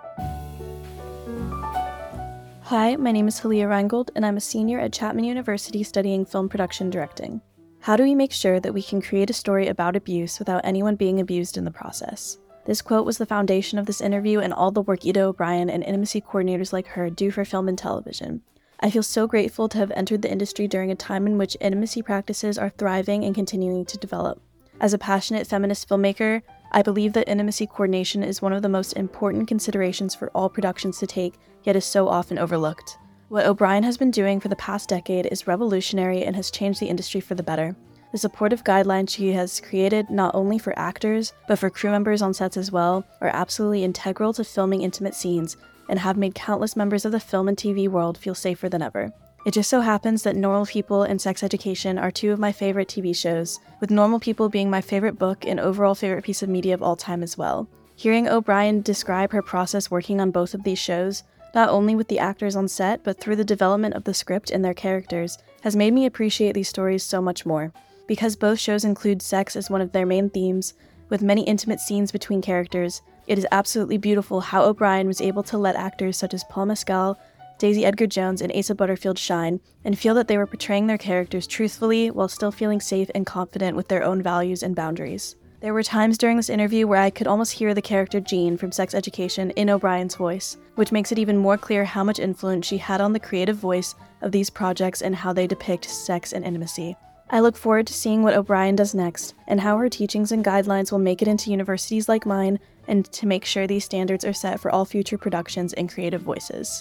Hi, my name is Halia Reingold, and I'm a senior at Chapman University studying film production directing. How do we make sure that we can create a story about abuse without anyone being abused in the process? This quote was the foundation of this interview and all the work Ida O'Brien and intimacy coordinators like her do for film and television. I feel so grateful to have entered the industry during a time in which intimacy practices are thriving and continuing to develop. As a passionate feminist filmmaker, I believe that intimacy coordination is one of the most important considerations for all productions to take, yet is so often overlooked. What O'Brien has been doing for the past decade is revolutionary and has changed the industry for the better. The supportive guidelines she has created, not only for actors, but for crew members on sets as well, are absolutely integral to filming intimate scenes and have made countless members of the film and T V world feel safer than ever. It just so happens that Normal People and Sex Education are two of my favorite T V shows, with Normal People being my favorite book and overall favorite piece of media of all time as well. Hearing O'Brien describe her process working on both of these shows, not only with the actors on set, but through the development of the script and their characters, has made me appreciate these stories so much more. Because both shows include sex as one of their main themes, with many intimate scenes between characters, it is absolutely beautiful how O'Brien was able to let actors such as Paul Mescal, Daisy Edgar-Jones, and Asa Butterfield shine, and feel that they were portraying their characters truthfully while still feeling safe and confident with their own values and boundaries. There were times during this interview where I could almost hear the character Jean from Sex Education in O'Brien's voice, which makes it even more clear how much influence she had on the creative voice of these projects and how they depict sex and intimacy. I look forward to seeing what O'Brien does next, and how her teachings and guidelines will make it into universities like mine, and to make sure these standards are set for all future productions and creative voices.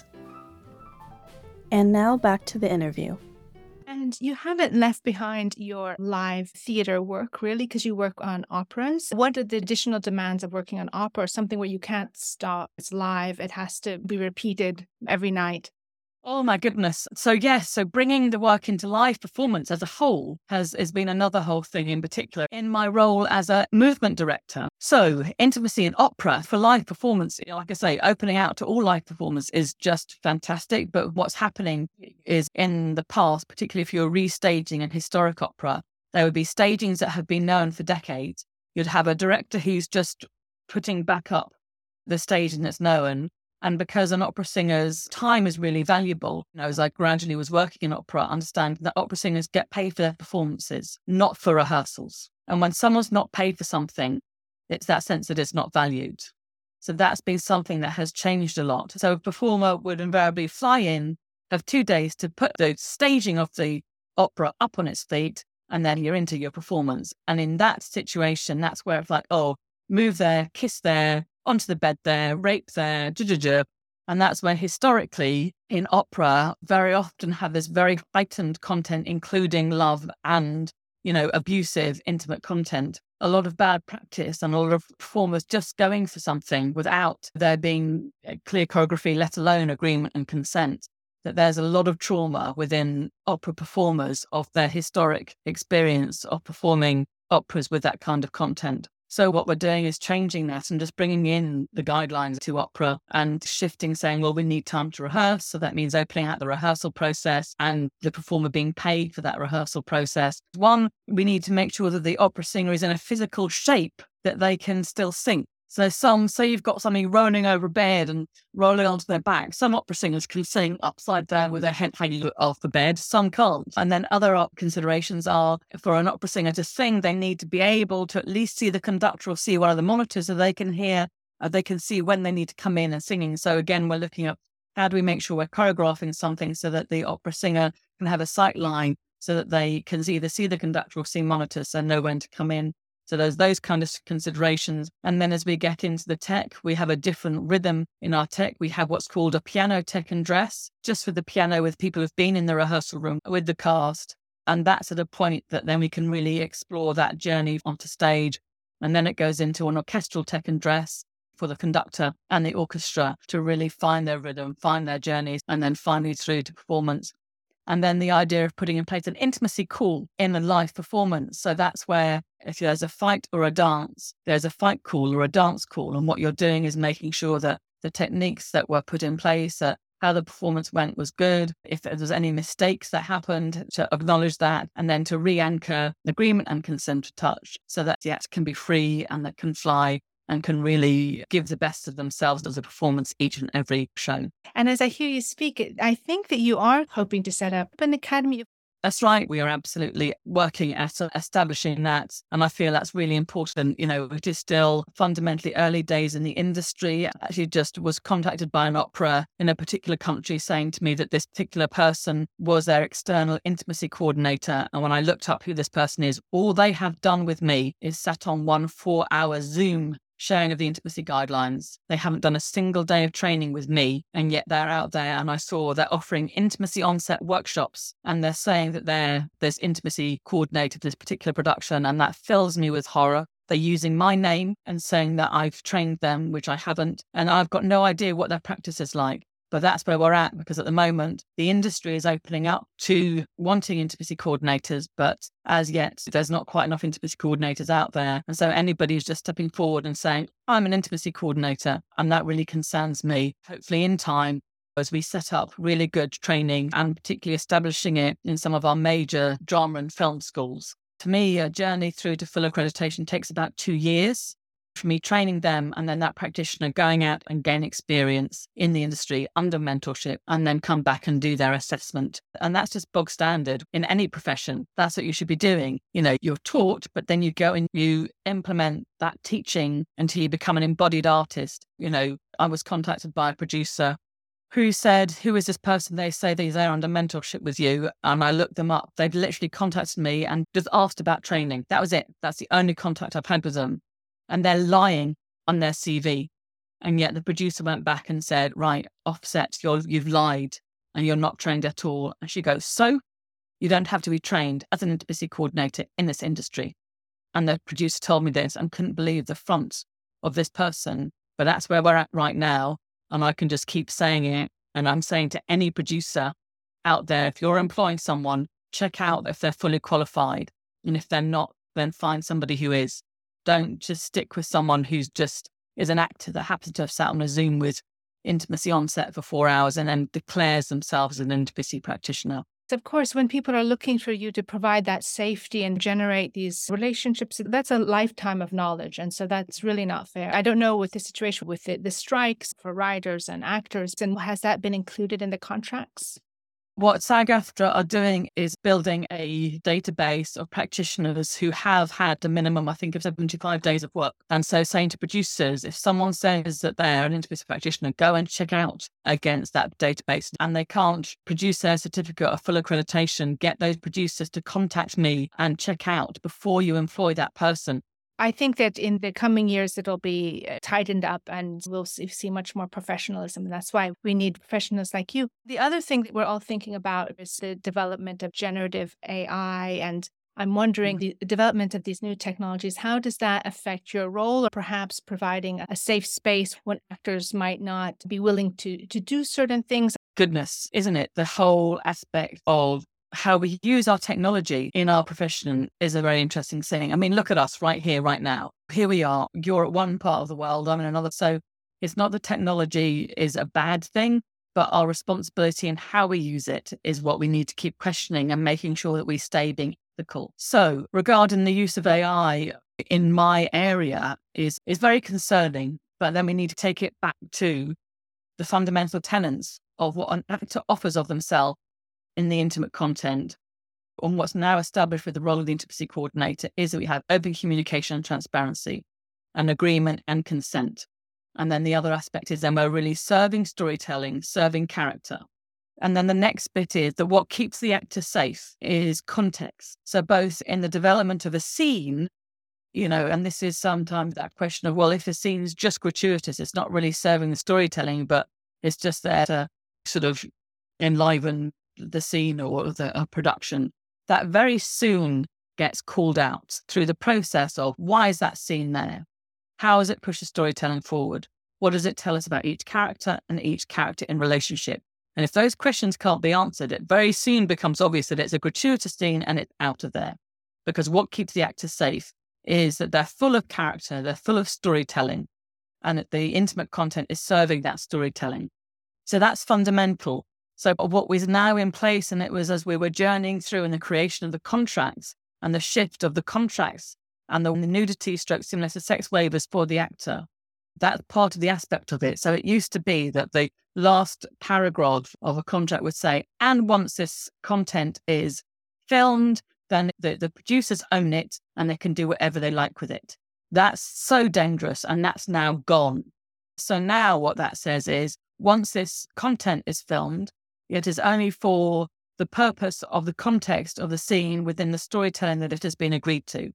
And now back to the interview. And you haven't left behind your live theatre work, really, because you work on operas. What are the additional demands of working on opera? Or something where you can't stop, it's live, it has to be repeated every night. Oh my goodness. So yes, so bringing the work into live performance as a whole has, has been another whole thing in particular in my role as a movement director. So intimacy in opera for live performance, you know, like I say, opening out to all live performance is just fantastic. But what's happening is in the past, particularly if you're restaging an historic opera, there would be stagings that have been known for decades. You'd have a director who's just putting back up the staging that's known. And because an opera singer's time is really valuable, you know, as I gradually was working in opera, understanding that opera singers get paid for their performances, not for rehearsals. And when someone's not paid for something, it's that sense that it's not valued. So that's been something that has changed a lot. So a performer would invariably fly in, have two days to put the staging of the opera up on its feet, and then you're into your performance. And in that situation, that's where it's like, oh, move there, kiss there, onto the bed there, rape there, da-da-da. And that's when historically in opera very often have this very heightened content, including love and, you know, abusive, intimate content. A lot of bad practice and a lot of performers just going for something without there being a clear choreography, let alone agreement and consent. That there's a lot of trauma within opera performers of their historic experience of performing operas with that kind of content. So what we're doing is changing that and just bringing in the guidelines to opera and shifting, saying, well, we need time to rehearse. So that means opening out the rehearsal process and the performer being paid for that rehearsal process. One, we need to make sure that the opera singer is in a physical shape that they can still sing. So some, say you've got somebody rolling over a bed and rolling onto their back. Some opera singers can sing upside down with their head hanging off the bed. Some can't. And then other considerations are for an opera singer to sing, they need to be able to at least see the conductor or see one of the monitors so they can hear Uh, they can see when they need to come in and singing. So again, we're looking at how do we make sure we're choreographing something so that the opera singer can have a sight line so that they can either see the conductor or see monitors and know when to come in. So there's those kind of considerations. And then as we get into the tech, we have a different rhythm in our tech. We have what's called a piano tech and dress, just for the piano with people who've been in the rehearsal room with the cast. And that's at a point that then we can really explore that journey onto stage. And then it goes into an orchestral tech and dress for the conductor and the orchestra to really find their rhythm, find their journeys, and then finally through to performance. And then the idea of putting in place an intimacy call in a live performance. So that's where if there's a fight or a dance, there's a fight call or a dance call. And what you're doing is making sure that the techniques that were put in place, that how the performance went was good. If there's any mistakes that happened, to acknowledge that, and then to re-anchor agreement and consent to touch so that the act can be free and that can fly and can really give the best of themselves as a performance each and every show. And as I hear you speak, I think that you are hoping to set up an academy. That's right. We are absolutely working at establishing that. And I feel that's really important. You know, it is still fundamentally early days in the industry. I actually just was contacted by an opera in a particular country saying to me that this particular person was their external intimacy coordinator. And when I looked up who this person is, all they have done with me is sat on one four hour Zoom sharing of the intimacy guidelines. They haven't done a single day of training with me, and yet they're out there, and I saw they're offering intimacy onset workshops, and they're saying that they're this intimacy coordinator for this particular production, and that fills me with horror. They're using my name and saying that I've trained them, which I haven't, and I've got no idea what their practice is like. But that's where we're at, because at the moment, the industry is opening up to wanting intimacy coordinators, but as yet, there's not quite enough intimacy coordinators out there. And so anybody who's just stepping forward and saying, I'm an intimacy coordinator, and that really concerns me. Hopefully in time, as we set up really good training and particularly establishing it in some of our major drama and film schools. For me, a journey through to full accreditation takes about two years. For me, training them and then that practitioner going out and gain experience in the industry under mentorship and then come back and do their assessment. And that's just bog standard in any profession. That's what you should be doing. You know, you're taught, but then you go and you implement that teaching until you become an embodied artist. You know, I was contacted by a producer who said, who is this person? They say they're there under mentorship with you. And I looked them up. They've literally contacted me and just asked about training. That was it. That's the only contact I've had with them. And they're lying on their C V. And yet the producer went back and said, right, Offset, you're, you've lied and you're not trained at all. And she goes, so you don't have to be trained as an intimacy coordinator in this industry. And the producer told me this and couldn't believe the front of this person. But that's where we're at right now. And I can just keep saying it. And I'm saying to any producer out there, if you're employing someone, check out if they're fully qualified. And if they're not, then find somebody who is. Don't just stick with someone who's just is an actor that happens to have sat on a Zoom with intimacy on set for four hours and then declares themselves an intimacy practitioner. Of course, when people are looking for you to provide that safety and generate these relationships, that's a lifetime of knowledge. And so that's really not fair. I don't know with the situation with the, the strikes for writers and actors, and has that been included in the contracts? What SAG-AFTRA are doing is building a database of practitioners who have had the minimum, I think, of seventy-five days of work. And so saying to producers, if someone says that they're an intimacy practitioner, go and check out against that database. And they can't produce their certificate of full accreditation, get those producers to contact me and check out before you employ that person. I think that in the coming years, it'll be tightened up and we'll see much more professionalism. And that's why we need professionals like you. The other thing that we're all thinking about is the development of generative A I. And I'm wondering the development of these new technologies, how does that affect your role, or perhaps providing a safe space when actors might not be willing to, to do certain things? Goodness, isn't it? The whole aspect of how we use our technology in our profession is a very interesting thing. I mean, look at us right here, right now. Here we are. You're at one part of the world, I'm in another. So it's not that technology is a bad thing, but our responsibility and how we use it is what we need to keep questioning and making sure that we stay being ethical. So regarding the use of A I in my area is, is very concerning, but then we need to take it back to the fundamental tenets of what an actor offers of themselves in the intimate content. And what's now established with the role of the intimacy coordinator is that we have open communication and transparency, and agreement and consent. And then the other aspect is then we're really serving storytelling, serving character. And then the next bit is that what keeps the actor safe is context. So both in the development of a scene, you know, and this is sometimes that question of, well, if a scene's just gratuitous, it's not really serving the storytelling, but it's just there to sort of enliven the scene or the uh, production, that very soon gets called out through the process of why is that scene there? How does it push the storytelling forward? What does it tell us about each character and each character in relationship? And if those questions can't be answered, it very soon becomes obvious that it's a gratuitous scene and it's out of there. Because what keeps the actors safe is that they're full of character, they're full of storytelling, and that the intimate content is serving that storytelling. So that's fundamental. So what was now in place, and it was as we were journeying through in the creation of the contracts and the shift of the contracts and the nudity stroke similar to sex waivers for the actor, that's part of the aspect of it. So it used to be that the last paragraph of a contract would say, and once this content is filmed, then the, the producers own it and they can do whatever they like with it. That's so dangerous, and that's now gone. So now what that says is, once this content is filmed, it is only for the purpose of the context of the scene within the storytelling that it has been agreed to.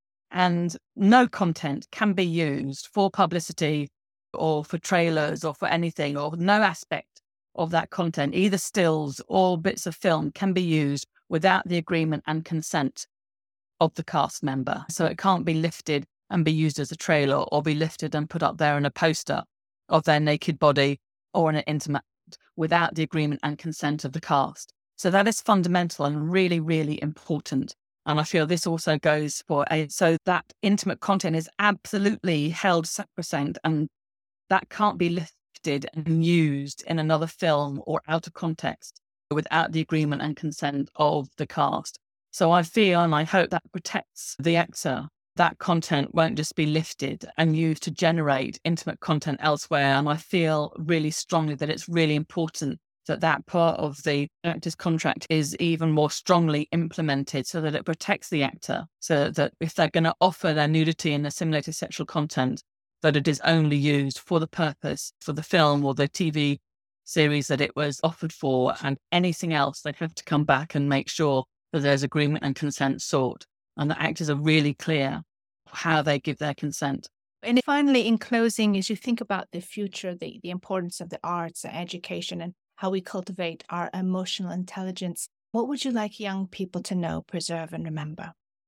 And no content can be used for publicity or for trailers or for anything, or no aspect of that content, either stills or bits of film, can be used without the agreement and consent of the cast member. So it can't be lifted and be used as a trailer, or be lifted and put up there in a poster of their naked body or in an intimate without the agreement and consent of the cast. So that is fundamental and really, really important. And I feel this also goes for a, so that intimate content is absolutely held sacrosanct, and that can't be lifted and used in another film or out of context without the agreement and consent of the cast. So I feel, and I hope that protects the actor, that content won't just be lifted and used to generate intimate content elsewhere. And I feel really strongly that it's really important that that part of the actor's contract is even more strongly implemented, so that it protects the actor, so that if they're going to offer their nudity and their simulated sexual content, that it is only used for the purpose for the film or the T V series that it was offered for, and anything else they have to come back and make sure that there's agreement and consent sought, and the actors are really clear how they give their consent. And finally, in closing, as you think about the future, the, the importance of the arts, and education, and how we cultivate our emotional intelligence, what would you like young people to know, preserve, and remember?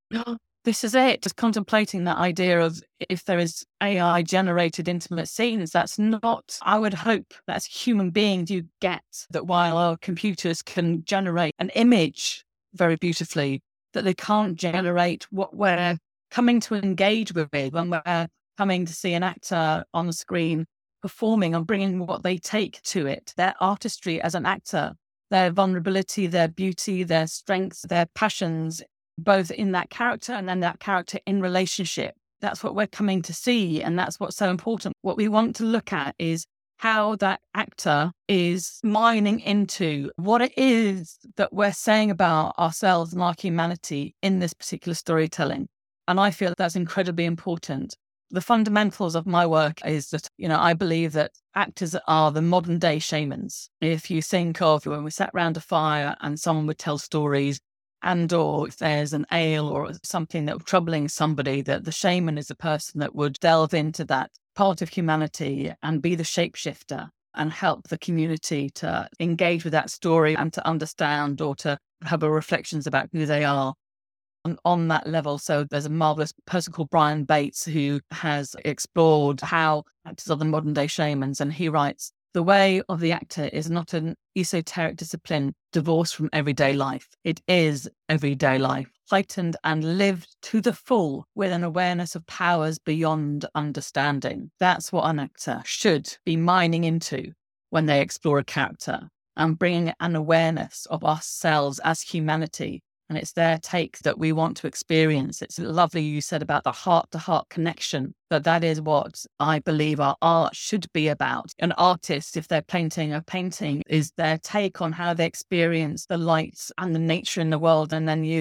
This is it. Just contemplating that idea of, if there is A I-generated intimate scenes, that's not, I would hope that as human beings you get that while our computers can generate an image very beautifully, that they can't generate what we're coming to engage with when we're coming to see an actor on the screen performing and bringing what they take to it, their artistry as an actor, their vulnerability, their beauty, their strengths, their passions, both in that character and then that character in relationship. That's what we're coming to see, and that's what's so important. What we want to look at is how that actor is mining into what it is that we're saying about ourselves and our humanity in this particular storytelling. And I feel that's incredibly important. The fundamentals of my work is that, you know, I believe that actors are the modern day shamans. If you think of when we sat round a fire and someone would tell stories, and or if there's an ail or something that was troubling somebody, that the shaman is the person that would delve into that part of humanity and be the shapeshifter and help the community to engage with that story and to understand or to have a reflections about who they are on, on that level. So there's a marvelous person called Brian Bates who has explored how actors are the modern day shamans, and he writes, "The way of the actor is not an esoteric discipline divorced from everyday life. It is everyday life, heightened and lived to the full with an awareness of powers beyond understanding." That's what an actor should be mining into when they explore a character, and bringing an awareness of ourselves as humanity. And it's their take that we want to experience. It's lovely you said about the heart-to-heart connection, that that is what I believe our art should be about. An artist, if they're painting a painting, is their take on how they experience the lights and the nature in the world. And then you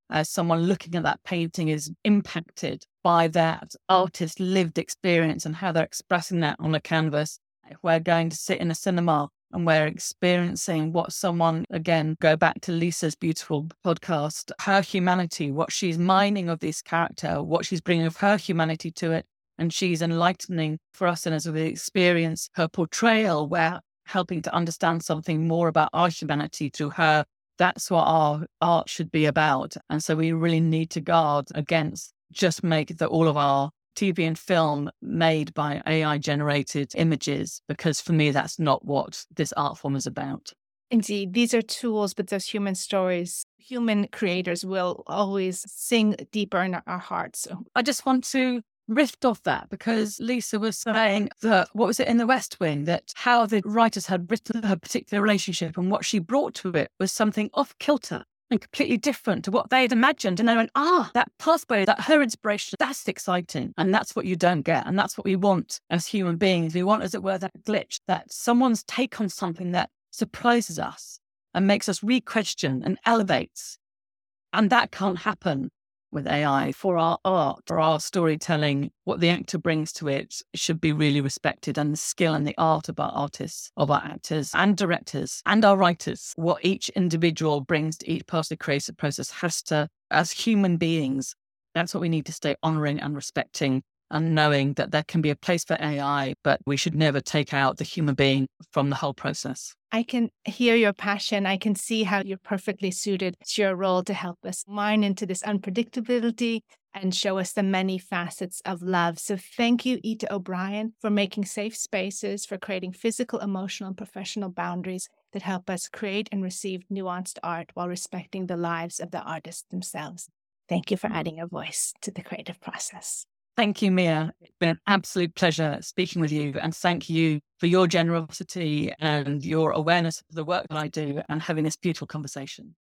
as someone looking at that painting is impacted by that artist's lived experience and how they're expressing that on a canvas. If we're going to sit in a cinema and we're experiencing what someone, again, go back to Lisa's beautiful podcast, her humanity, what she's mining of this character, what she's bringing of her humanity to it, and she's enlightening for us. And as we experience her portrayal, we're helping to understand something more about our humanity through her. That's what our art should be about. And so we really need to guard against just make that all of our T V and film made by A I generated images, because for me, that's not what this art form is about. Indeed, these are tools, but those human stories, human creators will always sing deeper in our hearts. I just want to riff off that, because Lisa was saying that, what was it in The West Wing, that how the writers had written her particular relationship and what she brought to it was something off kilter and completely different to what they had imagined. And they went, ah, that pathway, that her inspiration, that's exciting. And that's what you don't get. And that's what we want as human beings. We want, as it were, that glitch, that someone's take on something that surprises us and makes us re-question and elevates. And that can't happen with A I. For our art, for our storytelling, what the actor brings to it should be really respected, and the skill and the art of our artists, of our actors and directors and our writers, what each individual brings to each part of the creative process has to, as human beings, that's what we need to stay honouring and respecting, and knowing that there can be a place for A I, but we should never take out the human being from the whole process. I can hear your passion. I can see how you're perfectly suited to your role to help us mine into this unpredictability and show us the many facets of love. So thank you, Ita O'Brien, for making safe spaces, for creating physical, emotional, and professional boundaries that help us create and receive nuanced art while respecting the lives of the artists themselves. Thank you for adding a voice to the creative process. Thank you, Mia. It's been an absolute pleasure speaking with you, and thank you for your generosity and your awareness of the work that I do and having this beautiful conversation.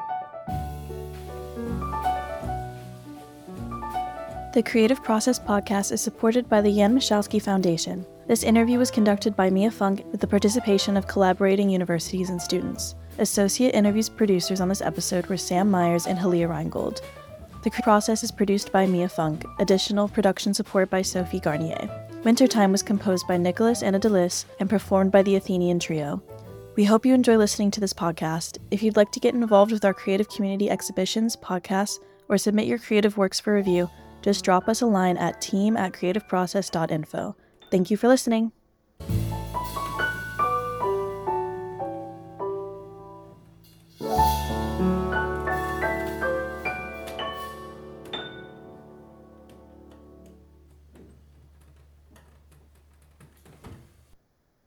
The Creative Process podcast is supported by the Jan Michalski Foundation. This interview was conducted by Mia Funk with the participation of collaborating universities and students. Associate interviews producers on this episode were Sam Myers and Halia Reingold. The Process is produced by Mia Funk. Additional production support by Sophie Garnier. Wintertime was composed by Nicholas Anadelis and performed by the Athenian Trio. We hope you enjoy listening to this podcast. If you'd like to get involved with our creative community exhibitions, podcasts, or submit your creative works for review, just drop us a line at team at creativeprocess dot info. Thank you for listening.